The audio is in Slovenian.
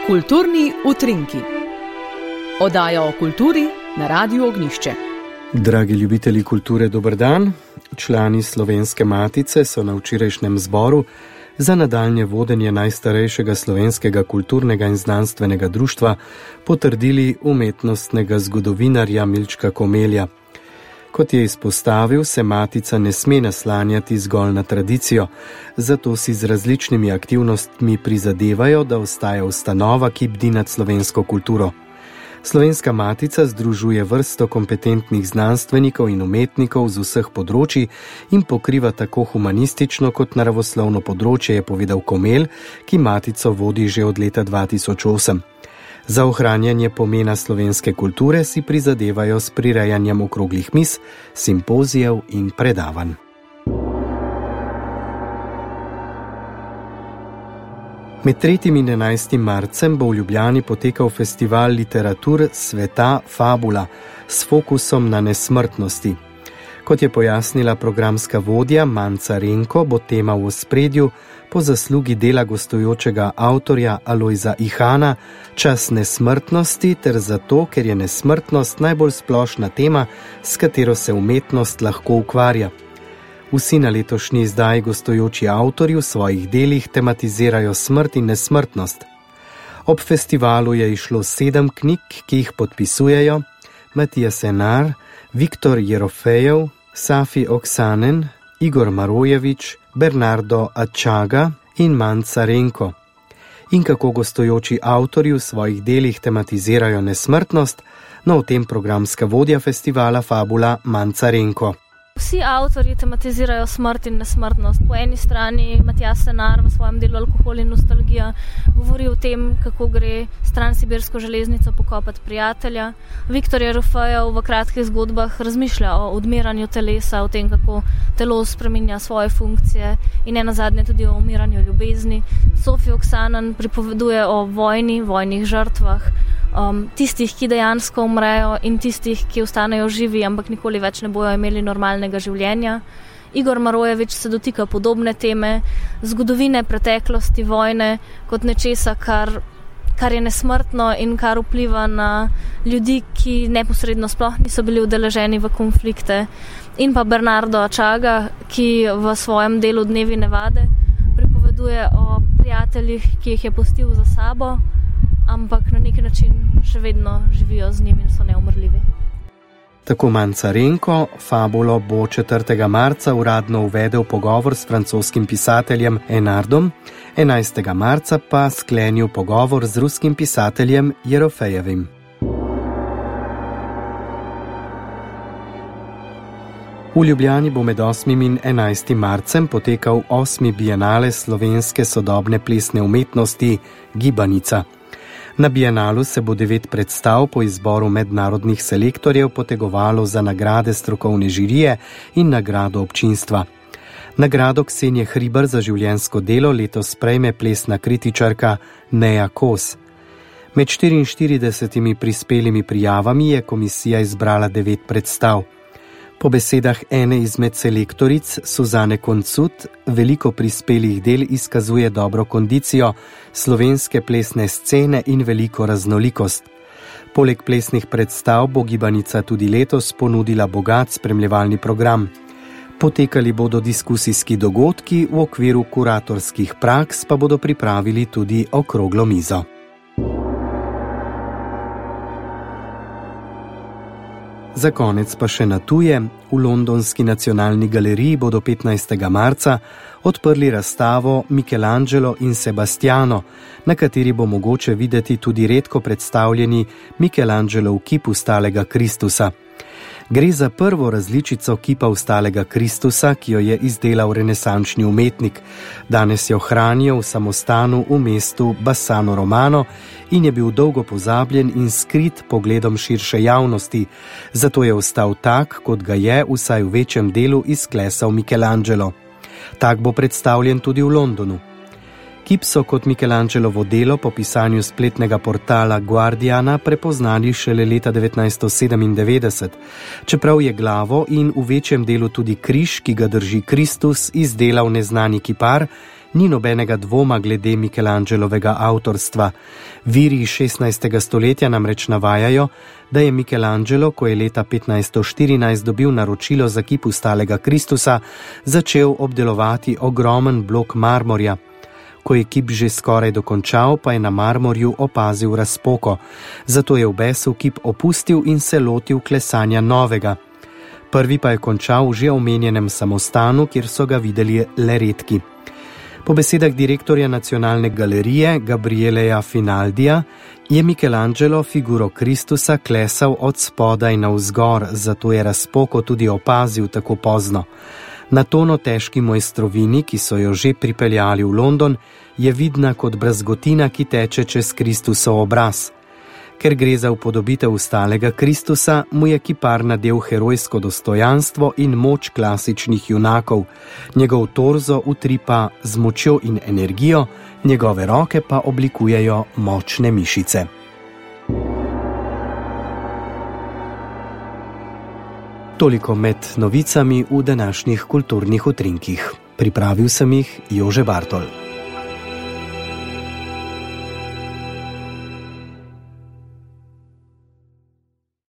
Kulturni utrinki. Oddaja o kulturi na Radiu Ognjišče. Dragi ljubitelji kulture, dober dan. Člani Slovenske matice so na včerajšnjem zboru za nadaljnje vodenje najstarejšega slovenskega kulturnega in znanstvenega društva potrdili umetnostnega zgodovinarja Milčka Komelja. Kot je izpostavil, se matica ne sme naslanjati zgolj na tradicijo, zato si z različnimi aktivnostmi prizadevajo, da ostaja ustanova, ki bdi nad slovensko kulturo. Slovenska matica združuje vrsto kompetentnih znanstvenikov in umetnikov z vseh področij in pokriva tako humanistično kot naravoslovno področje, je povedal Komelj, ki matico vodi že od leta 2008. Za ohranjanje pomena slovenske kulture si prizadevajo s prirejanjem okroglih miz, simpozijev in predavanj. Med 3. in 11. marcem bo v Ljubljani potekal festival literatur sveta Fabula s fokusom na nesmrtnosti. Kot je pojasnila programska vodja Manca Renko, bo tema v ospredju po zaslugi dela gostujočega avtorja Alojza Ihana Čas nesmrtnosti, ter zato, ker je nesmrtnost najbolj splošna tema, s katero se umetnost lahko ukvarja. Vsi na letošnji izdaji gostujoči avtorji v svojih delih tematizirajo smrt in nesmrtnost. Ob festivalu je izšlo 7 knjig, ki jih podpisujejo Matija Senar, Viktor Jerofejev, Safi Oksanen, Igor Marojevič, Bernardo Ačaga in Manca Renko. In kako gostujoči avtorji v svojih delih tematizirajo nesmrtnost, no o tem programska vodja festivala Fabula Manca Renko. Vsi avtorji tematizirajo smrt in nesmrtnost. Po eni strani Matija Senar v svojem delu Alkohol in nostalgija govori o tem, kako gre s Transsibirsko železnico pokopati prijatelja. Viktor Jerofejev v kratkih zgodbah razmišlja o odmiranju telesa, o tem, kako telo spreminja svoje funkcije in nenazadnje tudi o umiranju ljubezni. Safi Oksanen pripoveduje o vojni, vojnih žrtvah, tistih, ki dejansko umrejo in tistih, ki ostanejo živi, ampak nikoli več ne bojo imeli normalnega življenja. Igor Marojevič se dotika podobne teme, zgodovine, preteklosti, vojne, kot nečesa, kar je nesmrtno in kar vpliva na ljudi, ki neposredno sploh niso bili udeleženi v konflikte. In pa Bernardo Ačaga, ki v svojem delu Dnevi nevade pripoveduje o prijateljih, ki jih je pustil za sabo, ampak na neki način še vedno živijo z njim in so neumrljivi. Tako Manca Renko, Fabulo bo 4. marca uradno uvedel pogovor s francoskim pisateljem Enardom, 11. marca pa sklenil pogovor z ruskim pisateljem Jerofejevim. V Ljubljani bo med 8. in 11. marcem potekal 8. bienale slovenske sodobne plesne umetnosti Gibanica. Na bienalu se bo 9 predstav po izboru mednarodnih selektorjev potegovalo za nagrade strokovne žirije in nagrado občinstva. Nagrado Ksenije Hribar za življenjsko delo letos prejme plesna kritičarka Neja Kos. Med 44 prispelimi prijavami je komisija izbrala 9 predstav. Po besedah ene izmed selektoric, Suzane Koncut, veliko prispelih del izkazuje dobro kondicijo slovenske plesne scene in veliko raznolikost. Poleg plesnih predstav bo Gibanica tudi letos ponudila bogat spremljevalni program. Potekali bodo diskusijski dogodki, v okviru kuratorskih praks pa bodo pripravili tudi okroglo mizo. Za konec pa še na tuje. V Londonski nacionalni galeriji bodo 15. marca odprli razstavo Michelangelo in Sebastiano, na kateri bo mogoče videti tudi redko predstavljeni Michelangelov kip vstalega Kristusa. Gre za prvo različico kipa vstalega Kristusa, ki jo je izdelal renesančni umetnik. Danes jo hranijo v samostanu v mestu Bassano Romano in je bil dolgo pozabljen in skrit pogledom širše javnosti, zato je ostal tak, kot ga je vsaj v večjem delu izklesal Michelangelo. Tak bo predstavljen tudi v Londonu. Kip so kot Michelangelovo delo po pisanju spletnega portala Guardiana prepoznali šele leta 1997, čeprav je glavo in v večjem delu tudi križ, ki ga drži Kristus, izdelal neznani kipar, ni nobenega dvoma glede Michelangelovega avtorstva. Viri iz 16. stoletja namreč navajajo, da je Michelangelo, ko je leta 1514 dobil naročilo za kip Vstalega Kristusa, začel obdelovati ogromen blok marmorja. Ko je kip že skoraj dokončal, pa je na marmorju opazil razpoko. Zato je v besu kip opustil in se lotil klesanja novega. Prvi pa je končal v že omenjenem samostanu, kjer so ga videli le redki. Po besedah direktorja Nacionalne galerije Gabrieleja Finaldija je Michelangelo figuro Kristusa klesal od spodaj navzgor, zato je razpoko tudi opazil tako pozno. Na tono težki mojstrovini, ki so jo že pripeljali v London, je vidna kot brazgotina, ki teče čez Kristusov obraz. Ker gre za upodobitev Vstalega Kristusa, mu je kipar nadel herojsko dostojanstvo in moč klasičnih junakov. Njegov torzo utripa z močjo in energijo, njegove roke pa oblikujejo močne mišice. Toliko med novicami v današnjih kulturnih utrinkih. Pripravil sem jih Jože Bartol.